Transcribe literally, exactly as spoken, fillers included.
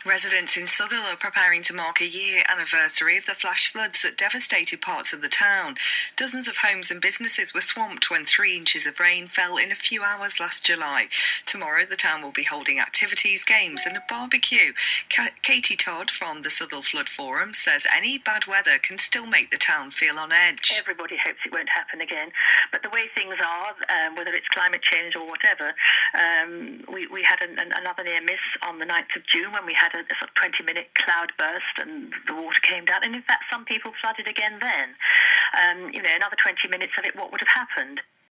Residents in Southwell are preparing to mark a year anniversary of the flash floods that devastated parts of the town. Dozens of homes and businesses were swamped when three inches of rain fell in a few hours last July. Tomorrow the town will be holding activities, games and a barbecue. Ka- Katie Todd from the Southwell Flood Forum says any bad weather can still make the town feel on edge. Everybody hopes it won't happen again, but the way things are, um, whether it's climate change or whatever, um, we, we had an, an, another near miss on the ninth of June when we had a, a sort of twenty minute cloud burst and the water came down, and in fact some people flooded again then. Um, you know, another twenty minutes of it, what would have happened?